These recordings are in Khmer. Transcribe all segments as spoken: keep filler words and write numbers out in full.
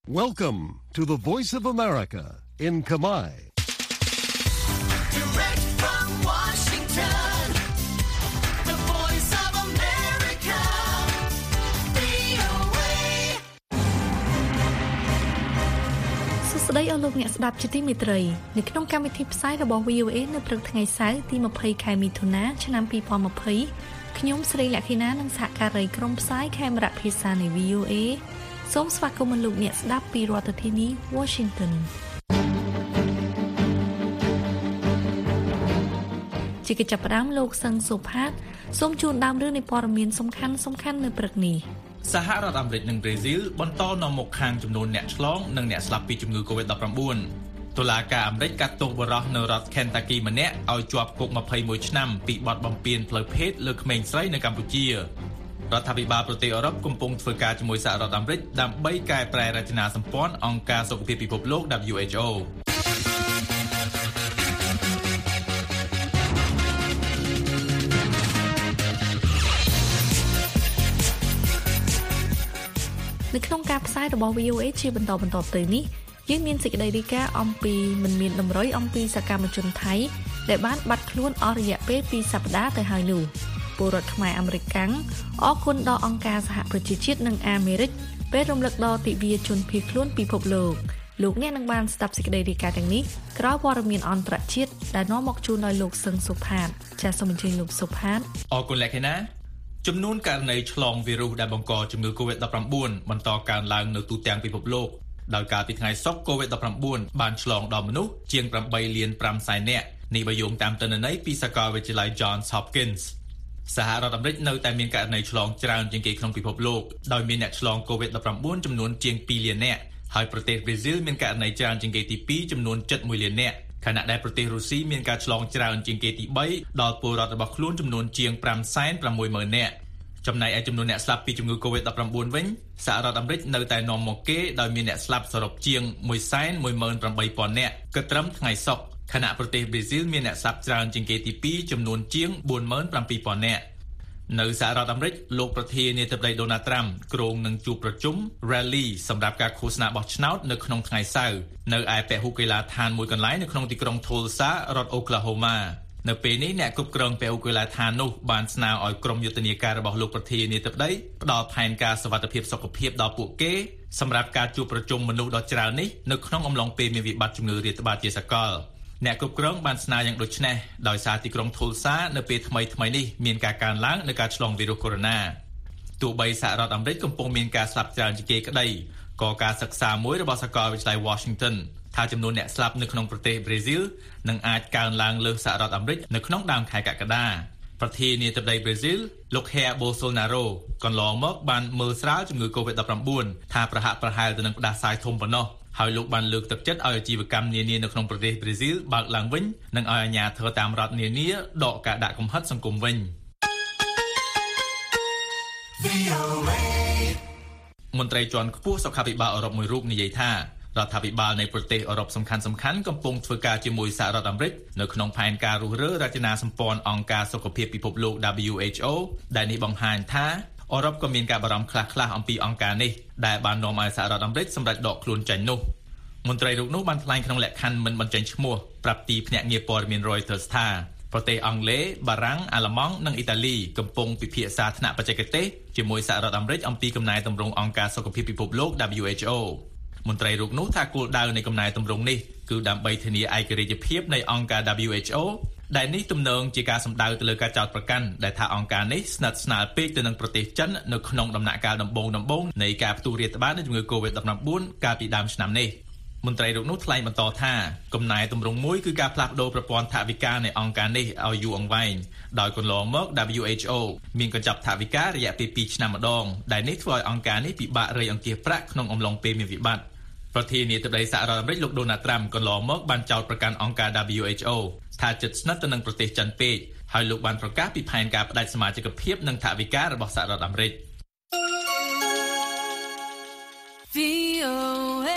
Welcome to the Voice of America in Khmer. Direct from Washington, the Voice of America, វី អូ เอ សួស្តីអស់លោកអ្នកស្ដាប់ជាទីមេត្រីនៅក្នុងកម្មវិធីផ្សាយរបស់ វី អូ เอ នៅព្រឹកថ្ងៃសៅរ៍ទី20ខែមិថុនាឆ្នាំ2020ខ្ញុំស្រីលក្ខិណានិងសហការីក្រុមផ្សាយខេមរៈភាសានៃ វី អូ เอ សូមស្វាគមន៍លោកអ្នកស្ដាប់ពីរដ្ឋធានី Washington ជាកិច្ចចាប់ផ្ដើមលោកសឹងសុផាតសូមជូនដើមរឿងនៃព័ត៌មានសំខាន់សំខាន់នៅព្រឹកនេះសហរដ្ឋអាមេរិកនិងប្រេស៊ីលបន្តនាំមុខខាងចំនួនអ្នកឆ្លងនិងអ្នកស្លាប់ពីជំងឺ COVID ដប់ប្រាំបួន តុលាការអាមេរិកកាត់ទោសបុរសនៅរដ្ឋ Kentucky ម្នាក់ឲ្យជាប់គុកម្ភៃមួយឆ្នាំពីបទបំពានផ្លូវភេទលើក្មេងស្រីនៅកម្ពុជារដ្ឋាភិបាលប្រទេសអឺរ៉ុបកំពុងធ្វើការជាមួយសហរដ្ឋអាមេរិកដើម្បីកែប្រែរចនាសម្ព័ន្ធអង្គការសុខភាពពិភពលោក ដបલ્યુ เอช โอនៅក្នុងការផ្សាយរបស់ វី អូ เอ ជាបន្តបន្តទៅនេះយើងមានសេចក្តីរាយការណ៍អំពីមិនមានតម្រុយអំពីសកម្មជនថៃដែលបានបាត់ខ្លួនអស់រយៈពេលពីរសប្តាហ៍ទៅហើយនោះពលរដ្ឋខ្មែរអាមេរិកកាំងអរគុណដល់អង្គការសហប្រជាជាតិនិងអាមេរិកពេលរំលឹកដល់ទិវាជនភៀសខ្លួនពិភពលោកលោកអ្នកនឹងបានស្ដាប់សេចក្តីរាយការណ៍ទាំងនេះក្រោយព័ត៌មានអន្តរជាតិដែលនាំមកជូនដោយលោកសឹងសុផាតចាសសូមអញ្ជើញលោកសុផាតអរគុណលក្ខិណាចំនួនករណីឆ្លងវីរុសដែលបង្កជំងឺ COVID ដប់ប្រាំបួន បន្តកើនឡើងនៅទូទាំងពិភពលោកដោយកាលពីថ្ងៃសុក្រ COVID ដប់ប្រាំបួន បានឆ្លងដល់មនុស្សជាងប្រាំបីលានប្រាំសែននាក់នេះបើយោងតាមទិន្នន័យពីសាកលវិទ្យាល័យ Johns Hopkinsសហរដ្ឋអាមេរិកនៅតែមានករណីឆ្លងច្រើនជាងគេក្នុងពិភពលោកដោយមានអ្នកឆ្លង COVID ដប់ប្រាំបួន ចំនួនជាងពីរលាននាក់ហើយប្រទេសប្រេស៊ីលមានករណីច្រើនជាងគេទីពីរចំនួនជិតមួយលាននាក់ខណៈដែលប្រទេសរុស្ស៊ីមានការឆ្លងច្រើនជាងគេទីបីដល់ពលរដ្ឋរបស់ខ្លួនចំនួនជាងប្រាំសែនប្រាំមួយម៉ឺននាក់ចំណែកឯចំនួនអ្នកស្លាប់ពីជំងឺ COVID ដប់ប្រាំបួន វិញសហរដ្ឋអាមេរិកនៅតែនាំមកគេដោយមានអ្នកស្លាប់សរុបជាងមួយសែនមួយម៉ឺនប្រាំបីពាន់នាក់គិតត្រឹមថ្ងៃសុក្រខណៈប្រទេសប្រេស៊ីលមានអ្នកស្លាប់ច្រើនជាងគេទីពីរចំនួនជាងបួនម៉ឺនប្រាំពីរពាន់នាក់នៅសហរដ្ឋអាមេរិកលោកប្រធានាធិបតីដូណាល់ត្រាំគ្រោងនឹងជួបប្រជុំ rally សម្រាប់ការឃោសនាបោះឆ្នោតនៅក្នុងថ្ងៃសៅរ៍នៅឯពហុកីឡដ្ឋានមួយកន្លែងនៅក្នុងទីក្រុង Tulsa រដ្ឋ Oklahoma នៅពេលនេះអ្នកគ្រប់គ្រងពហុកីឡដ្ឋាននោះបានស្នើឲ្យក្រុមយុទ្ធនាការរបស់លោកប្រធានាធិបតីផ្ដល់ផែនការសុវត្ថិភាពសុខភាពដល់ពួកគេសម្រាប់ការជួបប្រជុំមនុស្សដ៏ច្រើននេះនៅក្នុងអំឡុងពេលមានវិបត្តិជំងឺរាតត្បាតជាសកលអ្នកគ្រប់គ្រងបានស្នើយ៉ាងដូចនេះដោយសារទីក្រុង Tulsa នៅពេលថ្មីថ្មីនេះមានការកើនឡើងនៃការឆ្លងវីរុសកូវីដ -ដប់ប្រាំបួន ទោះបីសហរដ្ឋអាមេរិកកំពុងមានការស្លាប់ច្រើនជាងគេក្តីក៏ការសិក្សាមួយរបស់សាកលវិទ្យាល័យ Washington ថាចំនួនអ្នកស្លាប់នៅក្នុងប្រទេសប្រេស៊ីលនឹងអាចកើនឡើងលើសសហរដ្ឋអាមេរិកនៅក្នុងដើមខែកក្កដាប្រធានាធិបតីប្រេស៊ីលលោក Jair Bolsonaro កន្លងមកបានមើលស្រាលជំងឺ COVID ដប់ប្រាំបួន ថាប្រហាក់ប្រហែលទៅនឹងផ្ដាសាយធំប៉ុណ្ណោះហើយលោកបានលើកទឹកចិត្តឲ្យអាជីវកម្មនានានៅក្នុងប្រទេសប្រេស៊ីលបើកឡើងវិញនិងឲ្យអាជ្ញាធរតាមរដ្ឋនានាដកការដាក់កំហិតសង្គមវិញមន្ត្រីជាន់ខ្ពស់សុខាភិបាលអឺរ៉ុបមួយរូបនិយាយថារដ្ឋាភិបាលនៃប្រទេសអឺរ៉ុបសំខាន់ៗកំពុងធ្វើការជាមួយសហរដ្ឋអាមេរិកនៅក្នុងផែនការរុះរើរចនាសម្ព័ន្ធអង្គការសុខភាពពិភពលោក ដបલ્યુ เอช โอ ដែលនេះបង្ហាញថាអឺរ៉ុបក៏មានការបារម្ភខ្លះៗអំពីអង្គការនេះដែលបាននាំឲ្យសហរដ្ឋអាមេរិកសម្រេចដកខ្លួនចេញនោះមន្ត្រីរូបនោះបានថ្លែងក្នុងលក្ខខណ្ឌមិនបញ្ចេញឈ្មោះប្រាប់ទីភ្នាក់ងារព័ត៌មាន Reuters ថាប្រទេសអង់គ្លេសបារាំងអាល្លឺម៉ង់និងអ៊ីតាលីកំពុងពិភាក្សាថ្នាក់បច្ចេកទេសជាមួយសហរដ្ឋអាមេរិកអំពីកំណែទម្រង់អង្គការសុខភាពពិភពលោក ដបલ્યુ เอช โอ មន្ត្រីរូបនោះថាគោលដៅនៃកំណែទម្រង់នេះគឺដើម្បីធានាឯករាជ្យភាពនៃអង្គការ ដបલ્યુ เอช โอ ដែលនេះទំនងជាការសម្ដៅទៅលើការចោទប្រកាន់ដែលថាអង្គការនេះស្និទ្ធស្នាលពេកទៅនឹងប្រទេសចិននៅក្នុងដំណាក់កាលដំបូងៗនៃការផ្ទុះរាតត្បាតនៃជំងឺ COVID ដប់ប្រាំបួន កាលពីដើមឆ្នាំនេះមន្ត្រីរូបនោះថ្លែងបន្តថាកំណែទម្រង់មួយគឺការផ្លាស់ប្តូរប្រព័ន្ធថវិកានៃអង្គការនេះឲ្យយូរអង្វែងដោយកន្លងមក ដបલ્યુ เอช โอ មានកញ្ចប់ថវិការយៈពេលពីរឆ្នាំម្ដងដែលនេះធ្វើឲ្យអង្គការនេះពិបាករៃអង្គាសប្រាក់ក្នុងអំឡុងពេលមានវិបត្តិប្រធានាធិបតីសហរដ្ឋអាមេរិកលោកដូណាល់ត្រាំកន្លងមកបានចោទប្រកាន់អង្គការ ដបલ્યુ เอช โอ ថាជិតស្និទ្ធទៅនឹងប្រទេសចិនពេកហើយលោកបានប្រកាសពីផែនការផ្ដាច់សមាជិកភាពនិងថវិការបស់សហរដ្ឋអាមេរិក វី អូ เอ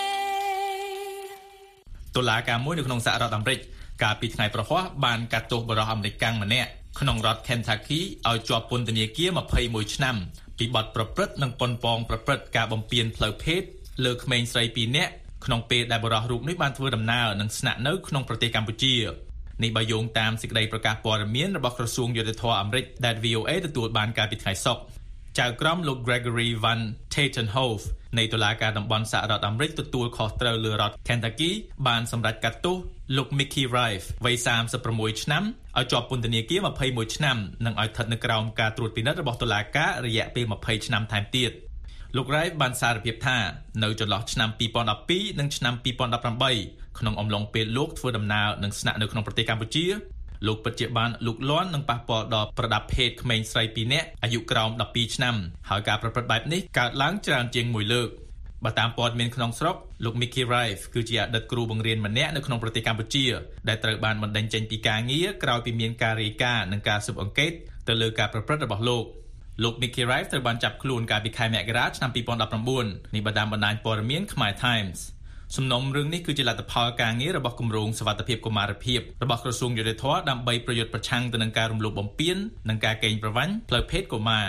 តុលាការមួយនៅក្នុងសហរដ្ឋអាមេរិកកាលពីថ្ងៃប្រហ័សបានកាត់ទោសបុរសអាមេរិកាំងម្នាក់ក្នុងរដ្ឋ Kentucky ឲ្យជាប់ពន្ធនាគារម្ភៃមួយឆ្នាំពីបទប្រព្រឹត្តនិងប៉ុនប៉ងប្រព្រឹត្តការបំពានផ្លូវភេទលើក្មេងស្រីពីរនាក់ក្នុងពេលដែលបរិសុទ្ធរូបនេះបានធ្វើដំណើរនិងស្នាក់នៅក្នុងប្រទេសកម្ពុជានេះបើយោងតាមសេចក្តីប្រកាសព័ត៌មានរបស់ក្រសួងយុតិធម៌អាមេរិកដែល វី អូ អេ ទទួលបានកាលពីថ្ងៃសុក្រចៅក្រមលោក Gregory Van Tatenhove នៃតុលាការតំបន់សហរដ្ឋអាមេរិកទទួលខុសត្រូវលើរដ្ឋ Kentucky បានសម្រេចកាត់ទោសលោក Mickey Rife វ័យសាមសិបប្រាំមួយឆ្នាំឲ្យជាប់ពន្ធនាគារម្ភៃមួយឆ្នាំនិងឲ្យស្ថិតនៅក្រោមការត្រួតពិនិត្យរបស់តុលាការរយៈពេលម្ភៃឆ្នាំថែមទៀតលោក Rife បានសារភាពថានៅចន្លោះឆ្នាំពីរពាន់ដប់ពីរនិងឆ្នាំពីរពាន់ដប់ប្រាំបីក្នុងអំឡុងពេលលោកធ្វើដំណើរនិងស្នាក់នៅក្នុងប្រទេសកម្ពុជាលោកពិតជាបានលូកលាន់និងប៉ះពាល់ដល់ប្រដាប់ភេទក្មេងស្រីពីរនាក់អាយុក្រោមដប់ពីរឆ្នាំហើយការប្រព្រឹត្តបែបនេះកើតឡើងច្រើនជាងមួយលើកបើតាមព័ត៌មានក្នុងស្រុកលោក Mickey Rife គឺជាអតីតគ្រូបង្រៀនម្នាក់នៅក្នុងប្រទេសកម្ពុជាដែលត្រូវបានបណ្តេញចេញពីការងារក្រោយពីមានការរាយការណ៍និងការស៊ើបអង្កេតទៅលើការប្រព្រឹត្តរបស់លោកលោក Mickey Rife ត្រូវបានចាប់ខ្លួនកាលពីខែមករាឆ្នាំពីរពាន់ដប់ប្រាំបួននេះបើតាមបណ្ដាញព័ត៌មាន Khmer Timesសំណុំរឿងនេះគឺជាលទ្ធផលការងាររបស់គម្រោងសុវត្ថិភាពកុមារភាពរបស់ក្រសួងយុតិធធម៌ដើម្បីប្រយុទ្ធប្រឆាំងទៅនឹងការរំលោភបំពាននិងការកេងប្រវ័ញ្ចផ្លូវភេទកុមារ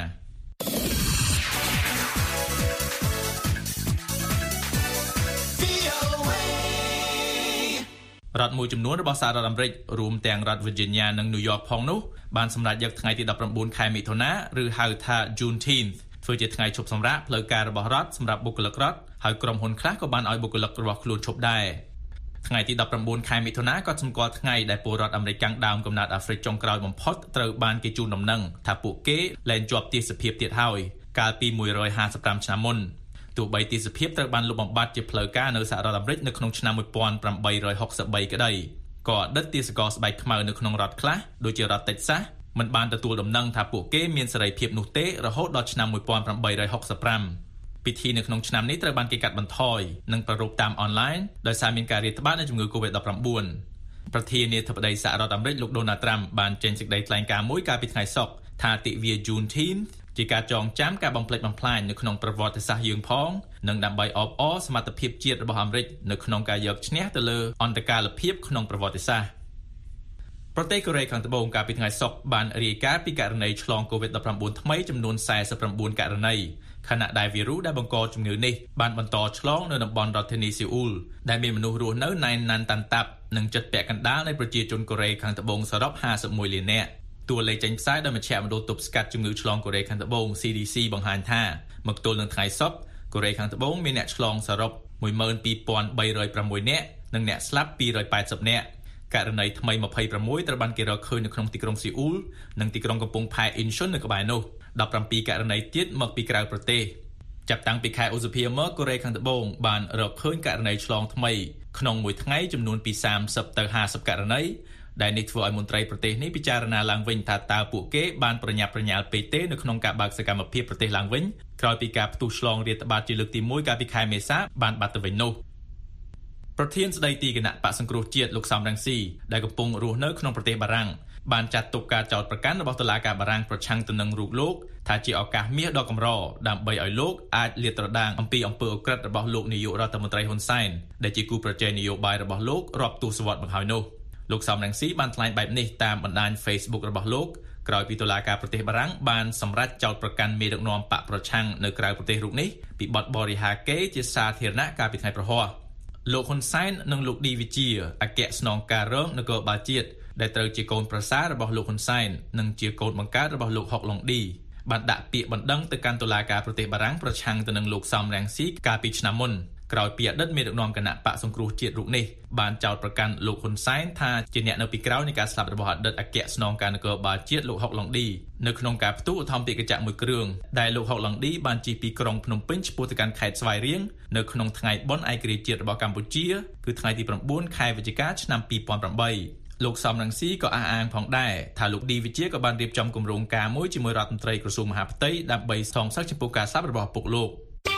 រដ្ឋមួយចំនួនរបស់សហរដ្ឋអាមេរិករួមទាំងរដ្ឋ Virginia និង New York ផងនោះបានសម្រេចយកថ្ងៃទីដប់ប្រាំបួនខែមិថុនាឬហៅថា Juneteenth ធ្វើជាថ្ងៃឈប់សម្រាកផ្លូវការរបស់រដ្ឋសម្រាប់បុគ្គលិករដ្ឋហើយក្រុមហ៊ុនខ្លះក៏បានឲ្យបុគ្គលិករបស់ខ្លួនឈប់ដែរថ្ងៃទីដប់ប្រាំបួនខែមិថុនាក៏សម្គាល់ថ្ងៃដែលពលរដ្ឋអាមេរិកកាំងដើមកំណើតអាហ្វ្រិកចុងក្រោយបំផុតត្រូវបានគេជូនដំណឹងថាពួកគេលែងជាប់ទាសភាពទៀតហើយកាលពីមួយរយហាសិបប្រាំឆ្នាំមុនទោះបីទាសភាពត្រូវបានលុបបំបាត់ជាផ្លូវការនៅសហរដ្ឋអាមេរិកនៅក្នុងឆ្នាំមួយពាន់ប្រាំបីរយហុកសិបបីក្តីក៏អតីតទាសករស្បែកខ្មៅនៅក្នុងរដ្ឋខ្លះដូចជារដ្ឋ Texas មិនបានទទួលដំណឹងថាពួកគេមានសេរីភាពនោះទេរហូតដល់ឆ្នាំមួយពាន់ប្រាំបីរយហុកសិបប្រាំពិធីនៅក្នុងឆ្នាំនេះត្រូវបានគេកាត់បន្ថយនិងប្រារព្ធតាមអនឡាញដោយសារមានការរាតត្បាតនៃជំងឺ កូវីដ ដប់ប្រាំបួន ប្រធានាធិបតីសហរដ្ឋអាមេរិកលោក Donald Trump បានចេញសេចក្តីថ្លែងការណ៍មួយកាលពីថ្ងៃសុក្រថាទិវា Juneteenth ជាការចងចាំការបំផ្លិចបំផ្លាញនៅក្នុងប្រវត្តិសាស្ត្រយើងផងនិងដើម្បីអបអរសមត្ថភាពជាតិរបស់អាមេរិកនៅក្នុងការយកឈ្នះទៅលើអន្តរកាលភាពក្នុងប្រវត្តិសាស្ត្រប្រទេសកូរ៉េខាងត្បូងកាលពីថ្ងៃសុក្របានរាយការណ៍ពីករណីឆ្លង កូវីដ ដប់ប្រាំបួន ថ្មីចំនួនសែសិបប្រាំបួនករណីខណៈដែលវីរុសដែលបង្កជំងឺនេះបានបន្តឆ្លងនៅតំបន់រដ្ឋធានីសេអ៊ូលដែលមានមនុស្សរស់នៅណែនណាន់តាន់តាប់និងជិតពាក់កណ្ដាលនៃប្រជាជនកូរ៉េខាងត្បូងសរុបហាសិបមួយលាននាក់តួលេខចេញផ្សាយដោយមជ្ឈមណ្ឌលទប់ស្កាត់ជំងឺឆ្លងកូរ៉េខាងត្បូង ซี ឌី ซี បង្ហាញថាមកទល់នឹងថ្ងៃសុក្រកូរ៉េខាងត្បូងមានអ្នកឆ្លងសរុបមួយម៉ឺនពីរពាន់បីរយប្រាំមួយនាក់និងអ្នកស្លាប់ពីររយប៉ែតសិបនាក់ករណីថ្មីម្ភៃប្រាំមួយត្រូវបានគេរកឃើញនៅក្នុងទីក្រុងសេអ៊ូលនិងទីក្រុងកំពង់ផែអ៊ីនឈុននៅក្បែរនោះដប់ប្រាំពីរករណីទៀតមកពីក្រៅប្រទេសចាប់តាំងពីខែឧសភាមកកូរ៉េខាងត្បូងបានរកឃើញករណីឆ្លងថ្មីក្នុងមួយថ្ងៃចំនួនពីសាមសិបទៅហាសិបករណីដែលនេះធ្វើឲ្យមន្ត្រីប្រទេសនេះពិចារណាឡើងវិញថាតើពួកគេបានប្រញាប់ប្រញាល់ពេកទេនៅក្នុងការបើកសកម្មភាពប្រទេសឡើងវិញក្រោយពីការផ្ទុះឆ្លងរាតត្បាតជាលើកទីមួយកាលពីខែមេសាបានបាត់ទៅវិញនោះប្រធានស្ដីទីគណៈបក្សសង្គ្រោះជាតិលោកសំរងស៊ីដែលកំពុងរស់នៅក្នុងប្រទេសបារាំងបានចាត់ទុកការចោទប្រកាន់របស់តុលាការបារាំងប្រឆាំងទៅនឹងរូបលោកថាជាឱកាសមាសដ៏កម្រដើម្បីឲ្យលោកអាចលាតត្រដាងអំពីអំពើឧក្រិដ្ឋរបស់លោកនាយករដ្ឋមន្ត្រីហ៊ុនសែនដែលជាគូប្រជែងនយោបាយរបស់លោករាប់ទសវត្សរ៍មកហើយនោះលោកសំរងស៊ីបានថ្លែងបែបនេះតាមបណ្ដាញ Facebook របស់លោកក្រោយពីតុលាការប្រទេសបារាំងបានសម្រេចចោទប្រកាន់មេដឹកនាំបកប្រឆាំងនៅក្រៅប្រទេសរូបនេះពីបទបរិហាកេរ្តិ៍ជាសាធារណៈកាលពីថ្ងៃប្រហ័សលោកហ៊ុនសែននិងលោកឌីវិជាអគ្គស្នងការរងនគរបាលជាតិដែលត្រូវជាកូនប្រសាររបស់លោកហ៊ុនសែននិងជាកូនបង្កើតរបស់លោកហុកឡុងឌីបានដាក់ពាក្យបណ្ដឹងទៅកាន់តុលាការប្រទេសបារាំងប្រឆាំងទៅនឹងលោកសំរងស៊ីកាលពីឆ្នាំមុនក្រោយពីអតីតមេដឹកនាំគណៈបកសង្គ្រោះជាតិរូបនេះបានចោទប្រកាន់លោកហ៊ុនសែនថាជាអ្នកនៅពីក្រោយនៃការស្លាប់របស់អតីតអគ្គស្នងការនគរបាលជាតិលោកហុកឡុងឌីនៅក្នុងការផ្ទុះឧទ្ធម្ភាគចក្រមួយគ្រឿងដែលលោកហុកឡុងឌីបានជិះពីក្រុងភ្នំពេញឆ្ពោះទៅកាន់ខេត្តស្វាយរៀងនៅក្នុងថ្ងៃបុណ្យឯករាជ្យជាតិរបស់កម្ពុជាគឺថ្ងៃទីប្រាំបួនខែវិច្ឆិកាឆ្នាំពីរពាន់ប្រាំបីលោកសំរងស៊ីក៏អះអាងផងដែរថាលោកឌីវិជាក៏បានរៀបចំគម្រោងការមួយជាមួយរដ្ឋមន្ត្រីក្រសួងមហាផ្ទៃដើម្បីសងសឹកចំពោះការស្លាប់របស់ពុកលោក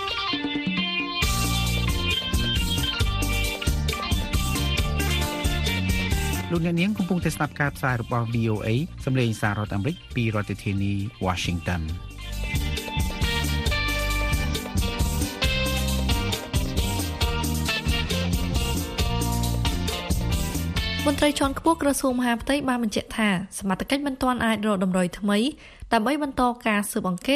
លោកអ្នកនាងកំពុងតែស្ដាប់ការផ្សាយរបស់ វី អូ เอ សម្លេងសាររដ្ឋអាមេរិកពីរដ្ឋធានី Washington មន្ត្រីជាន់ខ្ពស់ក្រសួងមហាផ្ទៃបានបញ្ជាក់ថាសមត្ថកិច្ចមិនទាន់អាចរកតម្រុយថ្មីដើម្បីបន្តការស៊ើបអង្កេត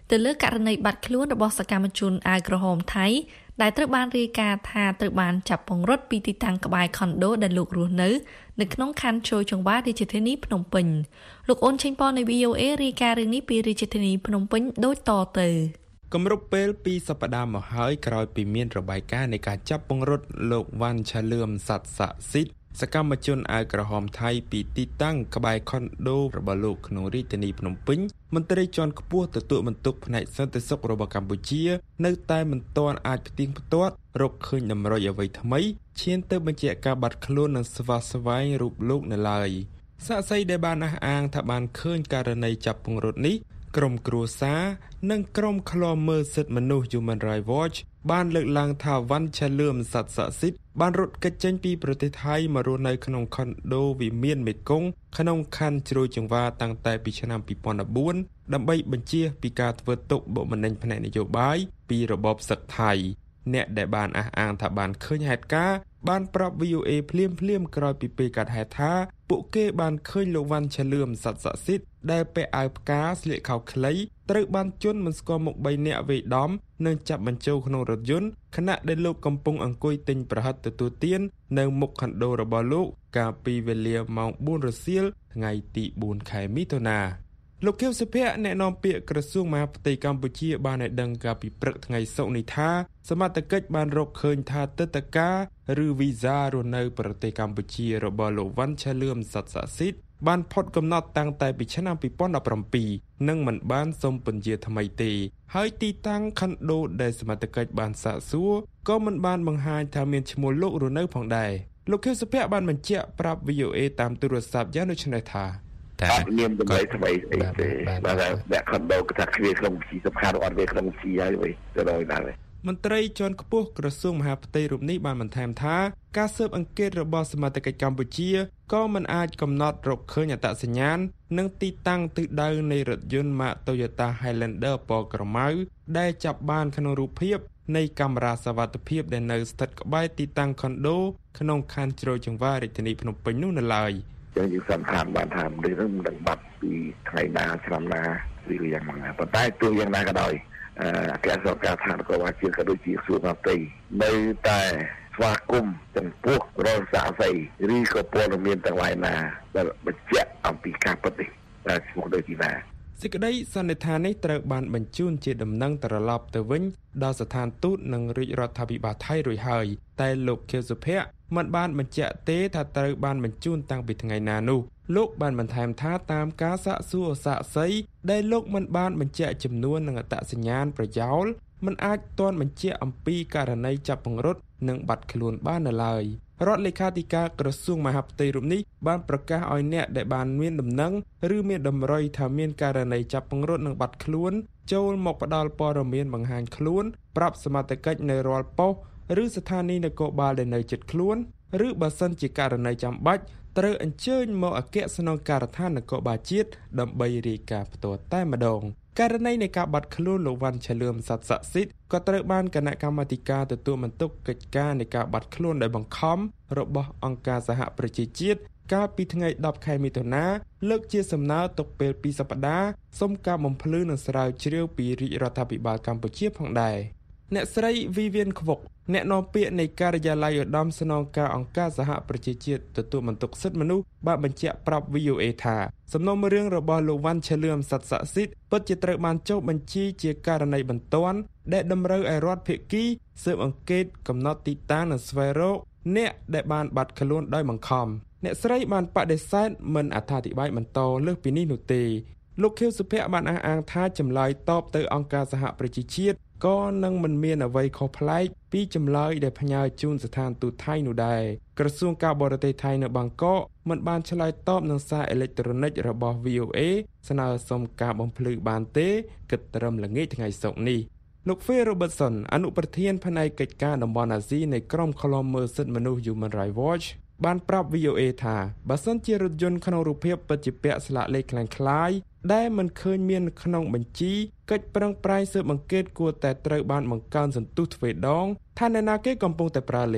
ទៅលើករណីបាត់ខ្លួនរបស់សកម្មជនអាវក្រហមថៃដែលត្រូវបានរាយការណ៍ថាត្រូវបានចាប់ពង្រត់ពីទីតាំងក្បែរខុនដូដែលលោករស់នៅនៅក្នុងខណ្ឌចូលចង្វារាជធានីភ្នំពេញលោកអូនឆេងប៉នៃ វី អូ เอ រាយការណ៍រឿងនេះពីរាជធានីភ្នំពេញដូចតទៅគម្រប់ពេលពីសប្តាហ៍មកហើយក្រោយពីមានរបាយការណ៍នៃការចាប់ពង្រត់លោកវ៉ាន់ឆាលឿមស័ក្តិស័ក្តិសិទ្ធិសកម្មជនអាវក្រហមថៃពីទីតាំងក្បែរខុនដូរបស់លោកក្នុងរាជធានីភ្នំពេញមន្ត្រីជាន់ខ្ពស់ទទួលបន្ទុកផ្នែកសន្តិសុខរបស់កម្ពុជានៅតែមិនទាន់អាចផ្ទៀងផ្ទាត់រកឃើញតម្រុយអ្វីថ្មីឈានទៅបញ្ជាក់ការបាត់ខ្លួននិងស្វាស្វែងរូបលោកនៅឡើយសាក្សីដែលបានអះអាងថាបានឃើញករណីចាប់ពង្រត់នេះក្រុមគ្រួសារនិងក្រុមឃ្លាំមើលសិទ្ធិមនុស្ស Human Rights Watch បានលើកឡើងថាវ៉ាន់ឆាលឿមស័ក្តិស័ក្តិសិទ្ធិបានរត់គេចចេញពីប្រទេសថៃមករស់នៅក្នុងខុនដូវិមានមេគង្គក្នុងខណ្ឌជ្រោយចង្វាតាំងតែពីឆ្នាំពីរពាន់ដប់បួនដើម្បីបញ្ជាពីការធ្វើទុកបុកម្នេញផ្នែកនយោបាយពីរបបសឹកថៃអ្នកដែលបានអះអាងថាបានឃើញហេតុការណ៍បានប្រាប់ វី អូ เอ ភ្លាមភ្លាមក្រោយពីពេលកាត់ហេតុថាពួកគេបានឃើញលោកវ៉ាន់ឆាលឿមស័ក្តិស័ក្តិសិទ្ធិដែលពាក់អាវផ្កាស្លៀកខោខ្លីត្រូវបានជន់មិនស្គាល់មុខបីនាក់វាយដំនិងចាប់បញ្ចូលក្នុងរថយន្តខណៈដែលលោកកំពុងអង្គុយទិញប្រហិតទទួលទាននៅមុខខុនដូរបស់លោកកាលពីវេលាម៉ោងបួនរសៀលថ្ងៃទីបួនខែមិថុនាលោកខៀវសុភ័ក្រអ្នកនាំពាក្យក្រសួងមហាផ្ទៃកម្ពុជាបានឲ្យដឹងកាលពីព្រឹកថ្ងៃសុក្រនេះថាសមត្ថកិច្ចបានរកឃើញថាទិដ្ឋាការឬវីសារស់នៅប្រទេសកម្ពុជារបស់លោកវ៉ាន់ឆាលឿមស័ក្តិស័ក្តិសិទ្ធិបានផុតកំណត់តាំងតែពីឆ្នាំពីរពាន់ដប់ប្រាំពីរនិងមិនបានសុំពន្យាថ្មីទេហើយទីតាំងខុនដូដែលសមត្ថកិច្ចបានសាកសួរក៏មិនបានបង្ហាញថាមានឈ្មោះលោករស់នៅផងដែរលោកខៀវសុភ័ក្របានបញ្ជាក់ប្រាប់ វី អូ เอ តាមទូរស័ព្ទយ៉ាងដូចនេះថាអត់មានតម្លៃថ្មីអីទេបាទអ្នកខុនដូគឺថាគ្រាក្នុងជីសំខាន់អត់វាក្នុងជីហើយវិញទៅដល់ដែរមន្ត្រីជាន់ខ្ពស់ក្រសួងមហាផ្ទៃរូបនេះបានបន្ថែមថាការស៊ើបអង្កេតរបស់សមត្ថកិច្ចកម្ពុជាក៏មិនអាចកំណត់រកឃើញអត្តសញ្ញាណនិងទីតាំងទិសដៅនៃរថយន្តម៉ាក Toyota Highlander ពណ៌ក្រមៅដែលចាប់បានក្នុងរូបភាពនៃកាមេរ៉ាសវត្ថិភាពដែលនៅស្ថិតក្បែរទីតាំងខុនដូក្នុងខណ្ឌជ្រោយចង្វាររាជធានីភ្នំពេញនោះនៅឡើយចឹងយើងសន្និដ្ឋានបានថាមនុស្សនឹងមិនដឹងបាត់ពីថ្ងៃណាឆ្នាំណាឬយ៉ាងម៉េចប៉ុន្តែទោះយ៉ាងណាក៏ដោយអគ្គរដ្ឋការឋាននគរបាលជាតិក៏ដូចជាក្រសួងមហាផ្ទៃនៅតែស្វាគមន៍ចំពោះរលសាស័យឬក៏ព័ត៌មានទាំងឡាយណាដែលបញ្ជាក់អំពីការពិតនេះតែឈ្មោះដូចទីណាសេចក្តីសន្និដ្ឋាននេះត្រូវបានបញ្ជូនជាដំណឹងត្រឡប់ទៅវិញដល់ស្ថានទូតនិងរាជរដ្ឋាភិបាលថៃរួចហើយតែលោកខៀវសុភ័ក្រមិនបានបញ្ជាក់ទេថាត្រូវបានបញ្ជូនតាំងពីថ្ងៃណានោះលោកបានបន្ថែមថាតាមការសាកសួរសាក្សីដែលលោកមិនបានបញ្ជាក់ចំនួននិងអត្តសញ្ញាណប្រយោលមិនអាចទាន់បញ្ជាក់អំពីករណីចាប់ពង្រត់និងបាត់ខ្លួនបាននៅឡើយរដ្ឋលេខាធិការក្រសួងមហាផ្ទៃរូបនេះបានប្រកាសឲ្យអ្នកដែលបានមានដំណឹងឬមានតម្រុយថាមានករណីចាប់ពង្រត់និងបាត់ខ្លួនចូលមកផ្ដល់ព័ត៌មានបង្ហាញខ្លួនប្រាប់សមត្ថកិច្ចនៅរាល់ប៉ុស្តិ៍ឬស្ថានីយនគរបាលដែលនៅជិតខ្លួនឬបើសិនជាករណីចាំបាច់ត្រូវអញ្ជើញមកអគ្គស្នងការដ្ឋាននគរបាលជាតិដើម្បីរាយការណ៍ផ្ទាល់តែម្ដងករណីនៃការបាត់ខ្លួនលោកវ៉ាន់ឆាលឿមស័ក្តិស័ក្តិសិទ្ធិក៏ត្រូវបានគណៈកម្មាធិការទទួលបន្ទុកកិច្ចការនៃការបាត់ខ្លួនដោយបង្ខំរបស់អង្គការសហប្រជាជាតិកាលពីថ្ងៃដប់ខែមិថុនាលើកជាសំណើទុកពេលពីរសប្តាហ៍សុំការបំភ្លឺនិងស្រាវជ្រាវពីរាជរដ្ឋាភិបាលកម្ពុជាផងដែរអ្នកស្រី Vivian Kwok អ្នកនាំពាក្យនៃការិយាល័យឧត្តមស្នងការអង្គការសហប្រជាជាតិទទួលបន្ទុកសិទ្ធិមនុស្សបានបញ្ជាក់ប្រាប់ វី អូ เอ ថាសំណុំរឿងរបស់លោកវ៉ាន់ឆាលឿមស័ក្តិស័ក្តិសិទ្ធិពិតជាត្រូវបានចុះបញ្ជីជាករណីបន្ទាន់ដែលតម្រូវឲ្យរដ្ឋភាគីស៊ើបអង្កេតកំណត់ទីតាំងនិងស្វែងរកអ្នកដែលបានបាត់ខ្លួនដោយបង្ខំអ្នកស្រីបានបដិសេធមិនអត្ថាធិប្បាយបន្តលើសពីនេះនោះទេលោកខៀវសុភ័ក្របានអះអាងថាចម្លើយតបទៅអង្គការសហប្រជាជាតិក៏នឹងមិនមានអ្វីខុសប្លែកពីចម្លើយដែលផ្ញើជូនស្ថានទូតថៃនោះដែរក្រសួងការបរទេសថៃនៅបាងកកមិនបានឆ្លើយតបនឹងសារអេឡិចត្រូនិករបស់ វី អូ เอ ស្នើសុំការបំភ្លឺបានទេគិតត្រឹមល្ងាចថ្ងៃសុក្រនេះលោក Phil Robertson អនុប្រធានផ្នែកកិច្ចការតំបន់អាស៊ីនៃក្រុមឃ្លាំមើលសិទ្ធិមនុស្ស Human Rights Watch បានប្រាប់ វី អូ เอ ថាបើសិនជារថយន្តក្នុងរូបភាពពិតជាពាក់ស្លាកលេខคล้ายៗដែលមិនឃើញមានក្នុងបញ្ជីកិច្ចប្រឹងប្រែងស៊ើបអង្កេតគួរតែត្រូវបានបង្កើនសន្ទុះទ្វេដងថាអ្នកណាគេកំពុងតែប្រើលេខនេះ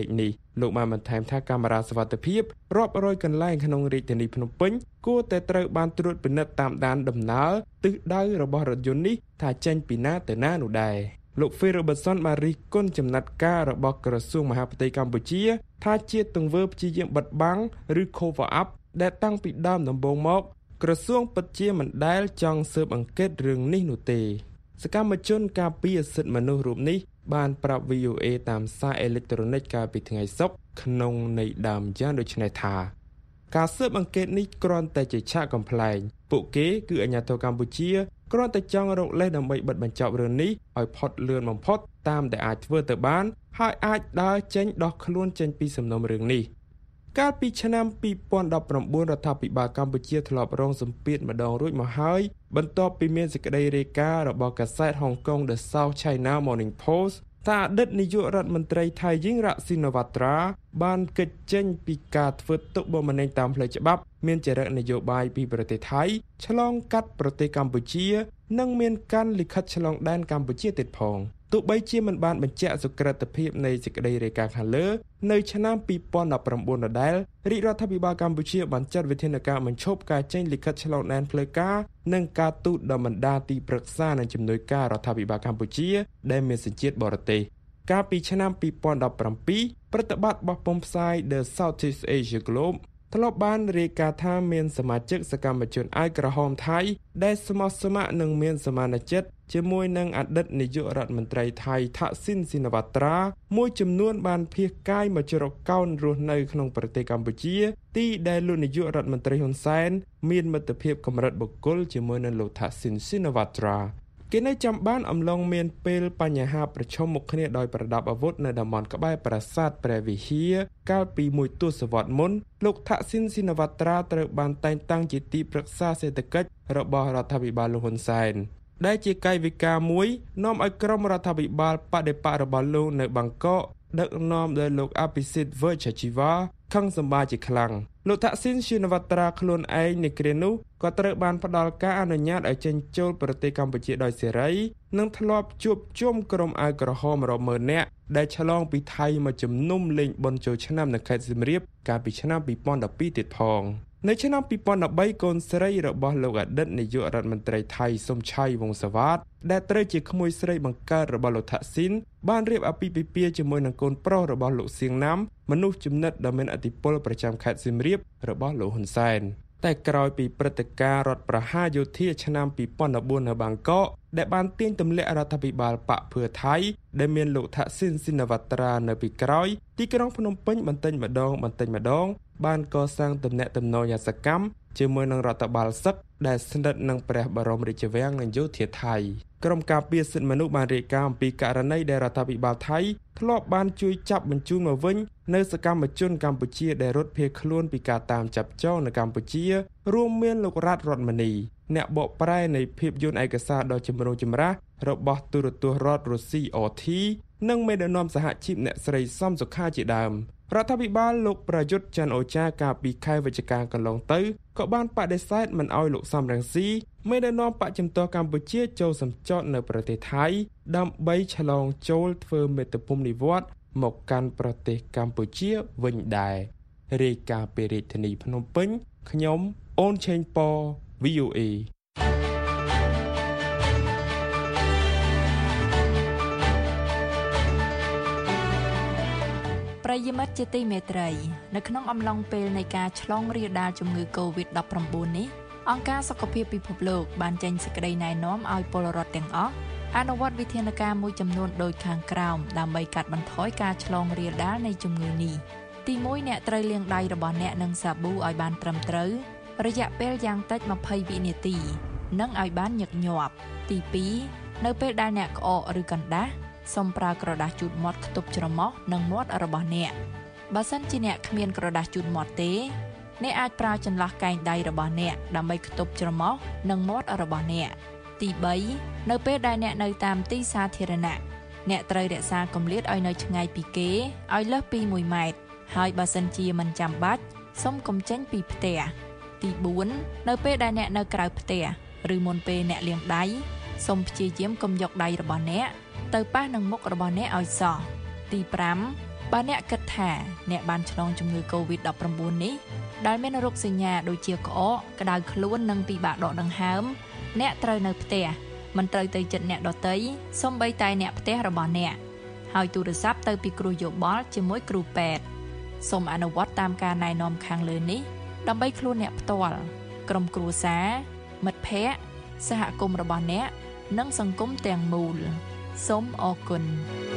លោកបានបន្ថែមថាកាមេរ៉ាសុវត្ថិភាពរាប់រយកន្លែងក្នុងរាជធានីភ្នំពេញគួរតែត្រូវបានត្រួតពិនិត្យតាមដានដំណើរទិសដៅរបស់រថយន្តនេះថាចេញពីណាទៅណានោះដែរលោក Phil Robertson បានរិះគន់ចំណាត់ការរបស់ក្រសួងមហាផ្ទៃកម្ពុជាថាជាទង្វើព្យាយាមបិទបាំងឬ cover up ដែលតាំងពីដើមដំបូងមកក្រសួងពិតជាមិនដែលចង់ស៊ើបអង្កេតរឿងនេះនោះទេសកម្មជនការពារសិទ្ធិមនុស្សរូបនេះបានប្រាប់ V O A តាមសារអេឡិចត្រូនិកកាលពីថ្ងៃសុក្រក្នុងន័យដើមយ៉ាងដូចនេះថាការស៊ើបអង្កេតនេះគ្រាន់តែជាឆាកកំប្លែងពួកគេគឺអាជ្ញាធរកម្ពុជាគ្រាន់តែចង់រកលេសដើម្បីបិទបញ្ចប់រឿងនេះឲ្យផុតលឿនបំផុតតាមដែលអាចធ្វើទៅបានហើយអាចដើរចេញដោះខ្លួនចេញពីសំណុំរឿងនេះកាលពីឆ្នាំពីរពាន់ដប់ប្រាំបួនរដ្ឋាភិបាលកម្ពុជាធ្លាប់រងសម្ពាធម្ដងរួចមកហើយបន្ទាប់ពីមានសេចក្តីរាយការណ៍របស់កាសែត Hong Kong The South China Morning Post ថាអតីតនាយករដ្ឋមន្ត្រីថៃយីងរ៉ាស៊ីណូវ៉ាត្រាបានកិច្ចចេញពីការធ្វើទុកបុកម្នេញតាមផ្លូវច្បាប់មានចរិតនយោបាយពីប្រទេសថៃឆ្លងកាត់ប្រទេសកម្ពុជានិងមានកាន់លិខិតឆ្លងដែនកម្ពុជាទៀតផងទោះបីជាមិនបានបញ្ជាក់សុក្រិតភាពនៃសេចក្តីរាយការណ៍ខាងលើនៅឆ្នាំពីរពាន់ដប់ប្រាំបួនដដែលរាជរដ្ឋាភិបាលកម្ពុជាបានចាត់វិធានការបញ្ឈប់ការចេញលិខិតឆ្លងដែនផ្លូវការនិងការទូតដល់បណ្ដាទីប្រឹក្សានិងជំនួយការរដ្ឋាភិបាលកម្ពុជាដែលមានសញ្ជាតិបរទេសកាលពីឆ្នាំពីរពាន់ដប់ប្រាំពីរប្រតិបត្តិបោះពុម្ពផ្សាយ The Southeast Asia Globe ធ្លាប់បានរាយការណ៍ថាមានសមាជិកសកម្មជនអាយក្រហមថៃដែលស្មោះស្ម័គ្រនិងមានសមានចិត្តជាមួយនឹងអតីតនាយករដ្ឋមន្ត្រីថៃថាក់ស៊ីនស៊ីណាវ៉ាត្រាមួយចំនួនបានភៀសកាយមកជ្រកកោនរស់នៅក្នុងប្រទេសកម្ពុជាទីដែលលោកនាយករដ្ឋមន្ត្រីហ៊ុនសែនមានមិត្តភាពកម្រិតបុគ្គលជាមួយនឹងលោកថាក់ស៊ីនស៊ីណាវ៉ាត្រាគេនៅចាំបានអំឡុងមានពេលបញ្ហាប្រឈមមុខគ្នាដោយប្រដាប់អាវុធនៅតំបន់ក្បែរប្រាសាទព្រះវិហារកាលពីមួយទសវត្សរ៍មុនលោកថាក់ស៊ីនស៊ីណាវ៉ាត្រាត្រូវបានតែងតាំងជាទីប្រឹក្សាសេដ្ឋកិច្ចរបស់រដ្ឋាភិបាលលោកហ៊ុនសែនដែលជាកាយវិការមួយនាំឲ្យក្រុមរដ្ឋាភិបាលបដិបករបស់លោកនៅបាងកកដឹកនាំដោយលោកអភិសិទ្ធ វើឆាជីវ៉ាខឹងសម្បាជាខ្លាំងលោកថាក់ស៊ីនស៊ីណាវ៉ាត្រាខ្លួនឯងនៃគ្រានោះក៏ត្រូវបានផ្ដល់ការអនុញ្ញាតឲ្យចេញចូលប្រទេសកម្ពុជាដោយសេរីនិងធ្លាប់ជួបជុំក្រុមអាវក្រហមរាប់ម៉ឺននាក់ដែលឆ្លងពីថៃមកជំនុំលេងបុណ្យចូលឆ្នាំនៅខេត្តសៀមរាបកាលពីឆ្នាំពីរពាន់ដប់ពីរទៀតផងនៅឆ្នាំពីរពាន់ដប់បីកូនស្រីរបស់លោកអតីតនាយករដ្ឋមន្ត្រីថៃសុំឆៃវង្សវ៉ាតដែលត្រូវជាក្មួយស្រីបង្កើតរបស់លោកថាក់ស៊ីនបានរៀបអាពាហ៍ពិពាហ៍ជាមួយនឹងកូនប្រុសរបស់លោកសៀងណាំមនុស្សចំណិតដ៏មានឥទ្ធិពលប្រចាំខេត្តសៀមរាបរបស់លោកហ៊ុនសែនតែក្រោយពីព្រឹត្តិការណ៍រដ្ឋប្រហារយោធាឆ្នាំពីរពាន់ដប់បួននៅបាងកកដែលបានទាញទម្លាក់រដ្ឋាភិបាលបកភឿថៃដែលមានលោកថាក់ស៊ីនស៊ីណាវ៉ាត្រានៅពីក្រោយទីក្រុងភ្នំពេញបន្តិចម្ដងបន្តិចម្ដងបានកសាងទំនាក់ទំនងយ៉ាងសកម្មជាមួយនឹងរដ្ឋបាលសឹកដែលស្និទ្ធនឹងព្រះបរមរាជវាំងនិងយោធាថៃក្រុមការពារសិទ្ធិមនុស្សបានរាយការណ៍អំពីករណីដែលរដ្ឋាភិបាលថៃធ្លាប់បានជួយចាប់បញ្ជូនមកវិញនៅសកម្មជនកម្ពុជាដែលរត់ភៀសខ្លួនពីការតាមចាប់ចងនៅកម្ពុជារួមមានលោករ៉ាត់រតមនីអ្នកបកប្រែនៃភាពយន្តឯកសារដ៏ចម្រូងចម្រាសរបស់ទូរទស្សន៍រដ្ឋរុស្ស៊ី អ ធី និងមេដឹកនាំសហជីពអ្នកស្រីសំសុខាជាដើមរដ្ឋាភិបាលលោកប្រយុទ្ធច័ន្ទអូចាកាលពីខែវិច្ឆិកាកន្លងទៅក៏បានបដិសេធមិនអោយលោកសំរងស៊ីមេដឹកនាំបកជំទាស់កម្ពុជាចូលសម្ចតនៅប្រទេសថៃដើម្បីឆ្លងចូលធ្វើមេត្តាភូមិនិវត្តន៍មកកាន់ប្រទេសកម្ពុជាវិញដែររាយការណ៍ពីរាជធានីភ្នំពេញខ្ញុំអូនឆេងប៉ V O A ប្រិយមិត្តជាទីមេត្រីនៅក្នុងអំឡុងពេលនៃការឆ្លងរាលដាលជំងឺ កូវីដដប់ប្រាំបួន នេះអង្គការសុខភាពពិភពលោកបានចេញសេចក្តីណែនាំឲ្យពលរដ្ឋទាំងអស់អនុវត្តវិធានការមួយចំនួនដូចខាងក្រោមដើម្បីកាត់បន្ថយការឆ្លងរាលដាលនៃជំងឺនេះទីមួយអ្នកត្រូវលាងដៃរបស់អ្នកនឹងសាប៊ូឲ្យបានត្រឹមត្រូវរយៈពេលយ៉ាងតិចម្ភៃវិនាទីនិងឲ្យបានញឹកញាប់ទីពីរនៅពេលដែលអ្នកក្អកឬកណ្ដាស់សូមប្រើក្រដាសជូតមាត់ខ្ទប់ច្រមុះនិងមាត់របស់អ្នកបើសិនជាអ្នកគ្មានក្រដាសជូតមាត់ទេអ្នកអាចប្រើចន្លោះកែងដៃរបស់អ្នកដើម្បីខ្ទប់ច្រមុះនិងមាត់របស់អ្នកទីបីនៅពេលដែលអ្នកនៅតាមទីសាធារណៈអ្នកត្រូវរក្សាគម្លាតឲ្យនៅឆ្ងាយពីគេឲ្យលើសពីមួយម៉ែត្រហើយបើសិនជាមិនចាំបាច់សូមកុំចេញពីផ្ទះទីបួននៅពេលដែលអ្នកនៅក្រៅផ្ទះឬមុនពេលអ្នកលាងដៃសូមព្យាយាមកុំយកដៃរបស់អ្នកទៅប៉ះនឹងមុខរបស់អ្នកឲ្យសោះទីប្រាំបើអ្នកគិតថាអ្នកបានឆ្លងជំងឺ កូវីដ ដប់ប្រាំបួន នេះដែលមានរោគសញ្ញាដូចជាក្អកក្តៅខ្លួននិងពិបាកដកដង្ហើមអ្នកត្រូវនៅផ្ទះមិនត្រូវទៅជិតអ្នកដទៃសូម្បីតែអ្នកផ្ទះរបស់អ្នកហើយទូរស័ព្ទទៅពីគ្រូយោបល់ជាមួយគ្រូពេទ្យសូមអនុវត្តតាមការណែនាំខាងលើនេះដើម្បីខ្លួនអ្នកផ្ទាល់ក្រុមគ្រួសារមិត្តភ័ក្តិសហគមន៍របស់អ្នកនិងសង្គមទាំងមូលសូមអរគុណ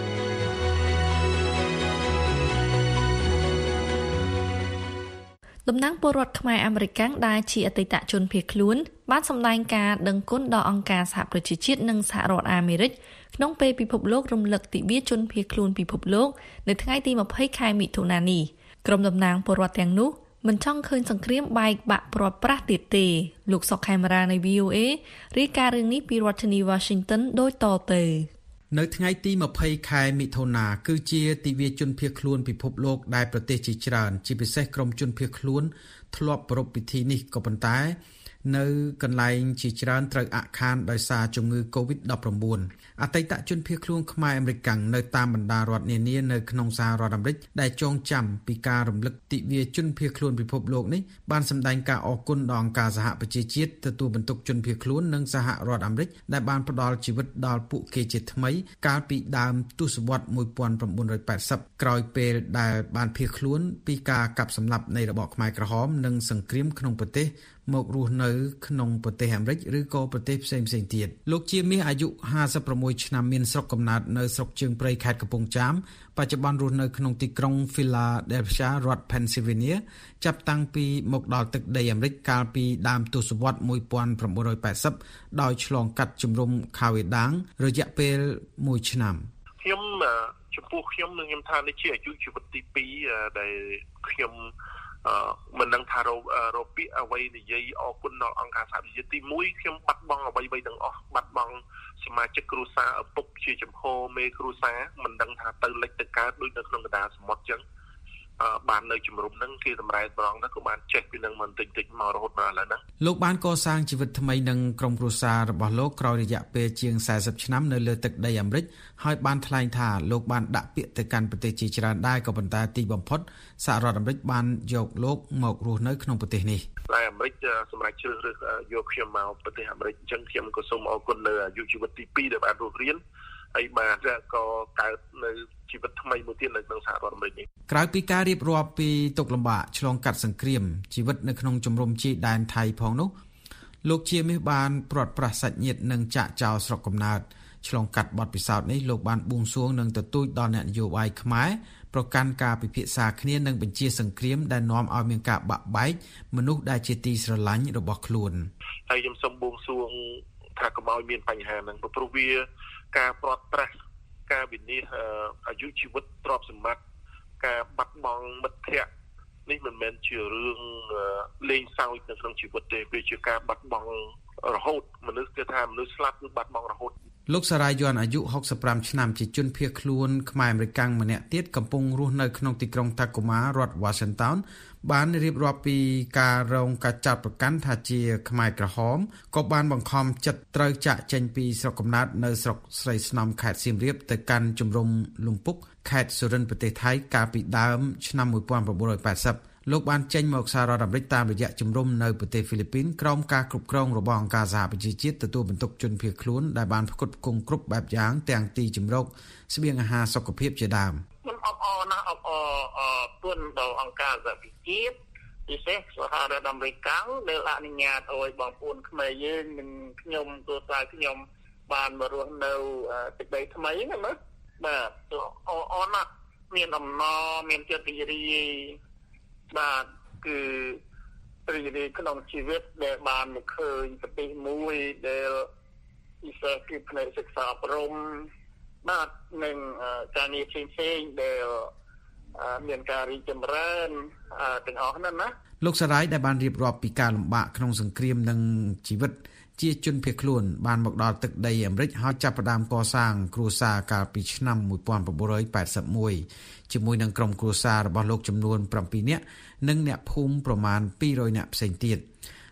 តំណាងពលរដ្ឋខ្មែរអាមេរិកដែលជាអតីតជនភៀសខ្លួនបានសម្ដែងការដឹងគុណដល់អង្គការសហប្រជាជាតិនិងសហរដ្ឋអាមេរិកក្នុងពេលពិភពលោករំលឹកទិវាជនភៀសខ្លួនពិភពលោកនៅថ្ងៃទីยี่สิบខែមិថុនានេះក្រុមតំណាងពលរដ្ឋទាំងនោះមិនចង់ឃើញសង្គ្រាមបែកបាក់ព្រាត់ប្រាសទៀតទេលោកសុកខេមរានៃ វី អូ เอ រាយការណ៍រឿងនេះពីរដ្ឋធានី Washington ដូចតទៅនៅថ្ងៃទីยี่สิบខែមិថុនាគឺជាទិវាជនភៀសខ្លួនពិភពលោកដែលប្រទេសជាច្រើនជាពិសេសក្រុមជនភៀសខ្លួនធ្លាប់ប្រារព្ធពិធីនេះក៏ប៉ុន្តែនៅកន្លែងជាច្រើនត្រូវអាក់ខានដោយសារជំងឺ កូវីដ ដប់ប្រាំបួន អតីតជនភៀសខ្លួនខ្មែរអាមេរិកនៅតាមបណ្ដារដ្ឋនានានៅក្នុងសហរដ្ឋអាមេរិកដែលចងចាំពីការរំលឹកទិវាជនភៀសខ្លួនពិភពលោកនេះបានសម្ដែងការអរគុណដល់អង្គការសហប្រជាជាតិទទួលបន្ទុកជនភៀសខ្លួននិងសហរដ្ឋអាមេរិកដែលបានផ្ដល់ជីវិតដល់ពួកគេជាថ្មីកាលពីដើមទសវត្សរ៍nineteen eightyក្រោយពេលដែលបានភៀសខ្លួនពីការកាប់សម្លាប់នៃរបបខ្មែរក្រហមនិងសង្គ្រាមក្នុងប្រទេសមករស់នៅក្នុងប្រទេសអាមេរិកឬក៏ប្រទេសផ្សេងៗទៀតលោកជាមាសអាយុห้าสิบหกឆ្នាំមានស្រុកកំណើតនៅស្រុកជើងព្រៃខេត្តកំពង់ចាមបច្ចុប្បន្នរស់នៅក្នុងទីក្រុង Philadelphia រដ្ឋ Pennsylvania ចាប់តាំងពីមកដល់ទឹកដីអាមេរិកកាលពីដើមទសវត្សរ៍nineteen eightyដោយឆ្លងកាត់ជំរំខាវេដាងរយៈពេលមួយឆ្នាំខ្ញុំចំពោះខ្ញុំនឹងខ្ញុំថានេះជាអាយុជីវិតទីtwoដែលខ្ញុំអឺមិនដឹងថារកពាក្យអ្វីនិយាយអរគុណដល់អង្គការសហប្រជាជាតិទីoneខ្ញុំបាត់បង់អ្វីៗទាំងអស់បាត់បង់សមាជិកគ្រួសារឪពុកជាចំហមេគ្រួសារមិនដឹងថាទៅលិចទៅកើតដូចនៅក្នុងកណ្ដាលសមុទ្រចឹងអឺបាននៅជំរុំហ្នឹងគេតម្រែត្រង់ហ្នឹងក៏បានចេះពីនឹងមិនតិចតិចមករហូតដល់ឥឡូវហ្នឹងលោកបានកសាងជីវិតថ្មីនឹងក្រុមគ្រួសាររបស់លោកក្រោយរយៈពេលជាងfortyឆ្នាំនៅលើទឹកដីអាមេរិកហើយបានថ្លែងថាលោកបានដាក់ពាក្យទៅកាន់ប្រទេសជាច្រើនដែរក៏ប៉ុន្តែទីបំផុតសហរដ្ឋអាមេរិកបានយកលោកមករស់នៅក្នុងប្រទេសនេះតែអាមេរិកសម្រាប់ជ្រើសរើសយកខ្ញុំមកប្រទេសអាមេរិកអញ្ចឹងខ្ញុំក៏សូមអរគុណនៅអាយុជីវិតទីtwoដែលបានរស់រានហើយបានក៏កើតនៅជីវិតថ្មីមួយទៀតនៅក្នុងសហរដ្ឋអាមេរិកនេះក្រៅពីការរៀបរាប់ពីទុក្ខលំបាកឆ្លងកាត់សង្គ្រាមជីវិតនៅក្នុងជំរំជាដែនថៃផងនោះលោកជាមាសបានព្រាត់ប្រាសសាច់ញាតិនិងចាក់ចោលស្រុកកំណើតឆ្លងកាត់បទពិសោធន៍នេះលោកបានបួងសួងនិងទទូចដល់អ្នកនយោបាយខ្មែរប្រកាន់ការពិភាក្សាគ្នានិងបញ្ជាសង្គ្រាមដែលនាំឲ្យមានការបាក់បែកមនុស្សដែលជាទីស្រឡាញ់របស់ខ្លួនហើយខ្ញុំសូមបួងសួងថាកុំឲ្យមានបញ្ហាហ្នឹងព្រោះវាការព្រាត់ប្រាសការវិនិច្ឆ័យអាយុជីវិតទ្រព្យសម្បត្តិការបាត់បង់មិត្តភ័ក្តិនេះមិនមែនជារឿងលេងសើចនៅក្នុងជីវិតទេវាជាការបាត់បង់រហូតមនុស្សគេថាមនុស្សស្លាប់គឺបាត់បង់រហូតលោកសារាយ័នអាយុsixty-fiveឆ្នាំជាជនភៀសខ្លួនខ្មែរអាមេរិកម្នាក់ទៀតកំពុងរស់នៅក្នុងទីក្រុង Tacoma រដ្ឋ Washington បានរៀបរាប់ពីការរងការចាប់ប្រកាន់ថាជាខ្មែរក្រហមក៏បានបង្ខំចិត្តត្រូវចាក់ចេញពីស្រុកកំណើតនៅស្រុកស្រីស្នំខេត្តសៀមរាបទៅកាន់ជំរំលំពុកខេត្តសុរិន្ទប្រទេសថៃកាលពីដើមឆ្នាំnineteen eightyលោកបានចេញមកសហរដ្ឋអាមេរិកតាមរយៈជំរំនៅប្រទេសហ្វីលីពីនក្រោមការគ្រប់គ្រងរបស់អង្គការសហប្រជាជាតិទទួលបន្ទុកជនភៀសខ្លួនដែលបានផ្គត់ផ្គង់គ្រប់បែបយ៉ាងទាំងទីជម្រកស្បៀងអាហារសុខភាពជាដើមខ្ញុំអបអរណាស់អបអរអរគុណដល់អង្គការសហប្រជាជាតិពិសេសសហរដ្ឋអាមេរិកដែលអនុញ្ញាតឲ្យបងប្អូនខ្មែរយើងនិងខ្ញុំគ្រួសារខ្ញុំបានមករស់នៅទឹកដីថ្មីណាមើលបាទអរអរណាស់មានអំណរមានចិត្តរីករាយបាទគឺរីករាយក្នុងជីវិតដែលបានមកឃើញប្រទេសមួយដែលពិសេសគឺផ្នែកសិក្សាអប់រំបាទនិងការងារផ្សេងៗដែលមានការរីកចម្រើនទាំងអស់ហ្នឹងណាលោកសារាយដែលបានរៀបរាប់ពីការលំបាកក្នុងសង្គ្រាមនិងជីវិតជាជនភៀសខ្លួនបានមកដល់ទឹកដីអាមេរិកហើយចាប់ផ្ដើមកសាងគ្រួសារកាលពីឆ្នាំnineteen eighty-oneជាមួយនឹងក្រុមគ្រួសាររបស់លោកចំនួនsevenនាក់និងអ្នកភូមិប្រមាណtwo hundredនាក់ផ្សេងទៀត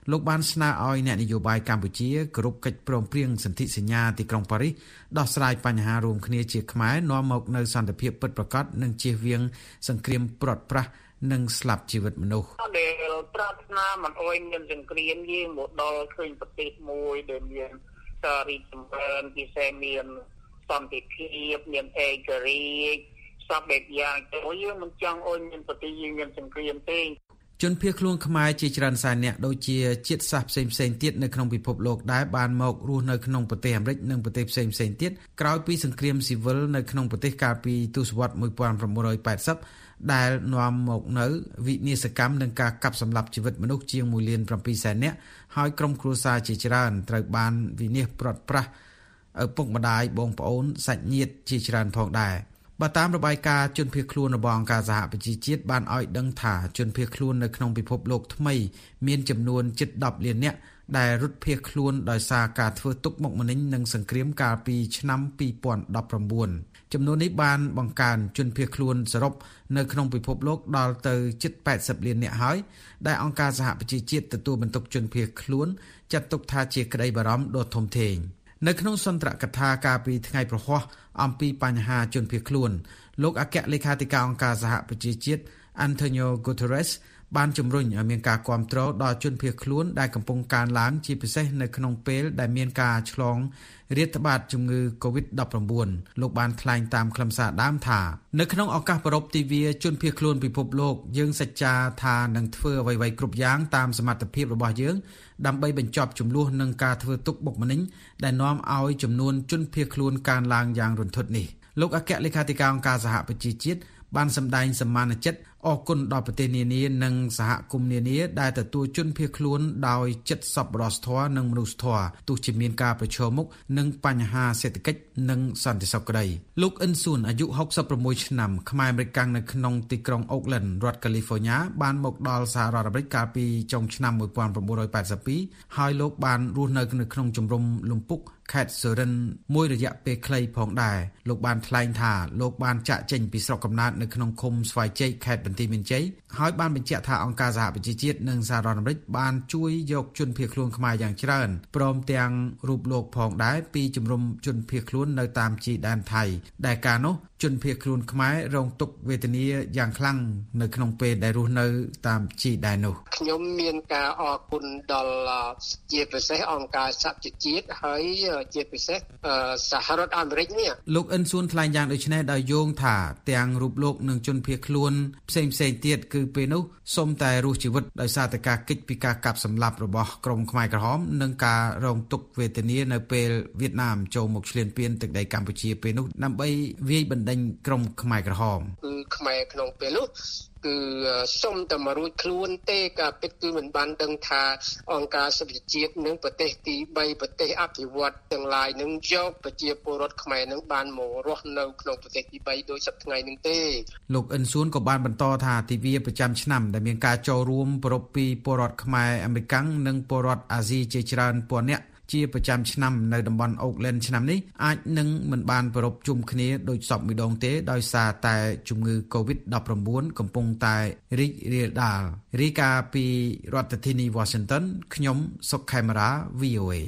លោកបានស្នើឲ្យអ្នកនយោបាយកម្ពុជាគោរពកិច្ចព្រមព្រៀងសន្ធិសញ្ញាទីក្រុងប៉ារីសដោះស្រាយបញ្ហារួមគ្នាជាខ្មែរនាំមកនូវសន្តិភាពពិតប្រាកដនិងជៀសវាងសង្គ្រាមព្រាត់ប្រាសនិងស្លាប់ជីវិតមនុស្សដែលប្រាថ្នាមិនអោយមានសង្គ្រាមយើងមកដល់ឃើញប្រទេសមួយដែលមានការរីកចម្រើនពិសេសមានសន្តិភាពមានឯករាជ្យសពបែបយ៉ាងទៅយើងមិនចង់អោយមានប្រទេសយើងមានសង្គ្រាមទេជនភៀសខ្លួនខ្មែរជាច្រើនសែននាក់ដូចជាជាតិសាសន៍ផ្សេងផ្សេងទៀតនៅក្នុងពិភពលោកដែលបានមករស់នៅក្នុងប្រទេសអាមេរិកនិងប្រទេសផ្សេងផ្សេងទៀតក្រោយពីសង្គ្រាមស៊ីវិលនៅក្នុងប្រទេសកាលពីទសវត្សរ៍nineteen eightyដែលនាំមកនៅវិនាសកម្មនិងការកាប់សម្លាប់ជីវិតមនុស្សជាងone point sevenលាននាក់ហើយក្រុមគ្រួសារជាច្រើនត្រូវបានវិនាសព្រាត់ប្រាសឪពុកម្ដាយបងប្អូនសាច់ញាតិជាច្រើនផងដែរបើតាមរបាយការណ៍ជនភៀសខ្លួនរបស់អង្គការសហប្រជាជាតិបានឲ្យដឹងថាជនភៀសខ្លួននៅក្នុងពិភពលោកថ្មីមានចំនួនជិតtenលាននាក់ដែលរត់ភៀសខ្លួនដោយសារការធ្វើទុកបុកម្នេញនិងសង្គ្រាមកាលពីឆ្នាំtwo thousand nineteenចំនួននេះបានបង្កើនជនភៀសខ្លួនសរុបនៅក្នុងពិភពលោកដល់ទៅជិតeightyលាននាក់ហើយដែលអង្គការសហប្រជាជាតិទទួលបន្ទុកជនភៀសខ្លួនចាត់ទុកថាជាក្តីបារម្ភដ៏ធំធេងនៅក្នុងសន្ទរកថាកាលពីថ្ងៃប្រហ័សអំពីបញ្ហាជនភៀសខ្លួនលោកអគ្គលេខាធិការអង្គការសហប្រជាជាតិ Antonio Guterres បានជំរុញឲ្យមានការគាំទ្រដល់ជនភៀសខ្លួនដែលកំពុងកើនឡើងជាពិសេសនៅក្នុងពេលដែលមានការឆ្លងរាតត្បាតជំងឺ COVID nineteen លោកបានថ្លែងតាមខ្លឹមសារដើមថានៅក្នុងឱកាសប្រពៃទិវាជនភៀសខ្លួនពិភពលោកយើងសច្ចាថានឹងធ្វើអ្វីៗគ្រប់យ៉ាងតាមសមត្ថភាពរបស់យើងដើម្បីបញ្ចប់ចំនួននិងការធ្វើទុកបុកម្នេញដែលនាំឲ្យចំនួនជនភៀសខ្លួនកើនឡើងយ៉ាងរន្ធត់នេះលោកអគ្គលេខាធិការអង្គការសហប្រជាជាតិបានសម្ដែងសមានចិត្តអរគុណដល់ប្រទេសនានានិងសហគមន៍នានាដែលទទួលជនភៀសខ្លួនដោយចិត្តសប្បុរសធម៌និងមនុស្សធម៌ទោះជាមានការប្រឈមមុខនឹងបញ្ហាសេដ្ឋកិច្ចនិងសន្តិសុខក្តីលោកអ៊ិនស៊ុនអាយុsixty-sixឆ្នាំខ្មែរអាមេរិកនៅក្នុងទីក្រុង Oakland រដ្ឋ California បានមកដល់សហរដ្ឋអាមេរិកកាលពីចុងឆ្នាំnineteen eighty-twoហើយលោកបានរស់នៅក្នុងជំរំលំពុកខេត្តសុរិន្ទមួយរយៈពេលខ្លីផងដែរលោកបានថ្លែងថាលោកបានចាក់ចេញពីស្រុកកំណើតនៅក្នុងឃុំស្វាយជ័យខេត្តបន្ទាយមានជ័យហើយបានបញ្ជាក់ថាអង្គការសហប្រជាជាតិនិងសហរដ្ឋអាមេរិកបានជួយយកជនភៀសខ្លួនខ្មែរយ៉ាងច្រើនព្រមទាំងរូបលោកផងដែរពីជំរំជនភៀសខ្លួននៅតាមជីដែនថៃដែលកាលនោះជនភៀសខ្លួនខ្មែររងទុក្ខវេទនាយ៉ាងខ្លាំងនៅក្នុងពេលដែលរស់នៅតាមជីដែននោះខ្ញុំមានការអរគុណដល់ជាពិសេសអង្គការសហប្រជាជាតិហើយជាពិសេសសហរដ្ឋអាមេរិកនេះលោកអ៊ិនស៊ុនថ្លែងយ៉ាងដូចនេះដោយយោងថាទាំងរូបលោកនិងជនភៀសខ្លួនផ្សេងផ្សេងទៀតគឺពេលនោះសូមតែរស់ជីវិតដោយសារតែការកិច្ចពីការកាប់សម្លាប់របស់ក្រុមខ្មែរក្រហមនិងការរងទុក្ខវេទនានៅពេលវៀតណាមចូលមកឈ្លានពានទឹកដីកម្ពុជាពេលនោះដើម្បីវាយបណ្ដេញក្រុមខ្មែរក្រហមគឺខ្មែរក្នុងពេលនោះគឺសុំតែមករួចខ្លួនទេការពិតគឺមិនបានដឹងថាអង្គការសហប្រជាជាតិនិងប្រទេសទីthreeប្រទេសអភិវឌ្ឍទាំងឡាយនឹងយកប្រជាពលរដ្ឋខ្មែរនឹងបានមករស់នៅក្នុងប្រទេសទីthreeដោយសប្តាហ៍ថ្ងៃនេះទេលោកអ៊ិនស៊ុនក៏បានបន្តថាទិវាប្រចាំឆ្នាំដែលមានការចូលរួមប្រពៃពលរដ្ឋខ្មែរអាមេរិកនិងពលរដ្ឋអាស៊ីជាច្រើនពាន់នាក់ជាប្រចាំឆ្នាំនៅតំបន់ Oakland ឆ្នាំនេះអាចនឹងមិនបានប្រពៃជុំគ្នាដោយសពម្ដងទេដោយសារតែជំងឺ COVID nineteen កំពុងតែរីករាលដាលរាយការណ៍ពីរដ្ឋធានី Washington ខ្ញុំសុកខេមរា V O A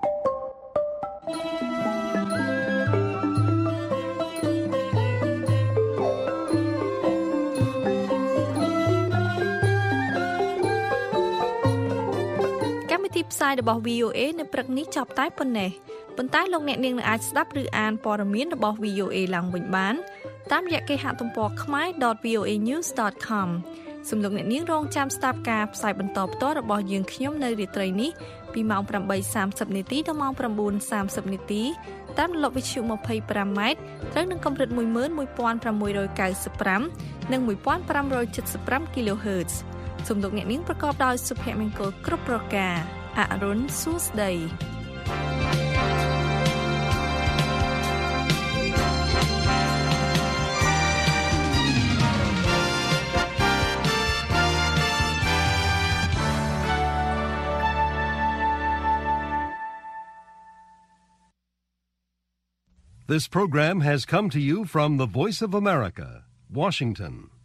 ផ្សាយរបស់ V O A នៅព្រឹកនេះចប់តែប៉ុណ្ណេះប៉ុន្តែលោកអ្នកនាងនឹងអាចស្ដាប់ឬអានព័ត៌មានរបស់ V O A ឡើងវិញបានតាមរយៈគេហទំព័រ khmae dot v o a news dot com សូមលោកអ្នកនាងរងចាំស្ដាប់ការផ្សាយបន្តផ្ទាល់របស់យើងខ្ញុំនៅរាត្រីនេះពីម៉ោងeight thirtyនាទីដល់ម៉ោងnine thirtyនាទីតាមរលកវិទ្យុtwenty-fiveម៉ែត្រត្រូវនឹងកម្រិតone one five ninety-fiveនិងfifteen seventy-five គីឡូហឺតซ์សូមលោកអ្នកនាងប្រកបដោយសុភមង្គលគ្រប់ប្រការអរុនសួស្ដី This program has come to you from the Voice of America, Washington.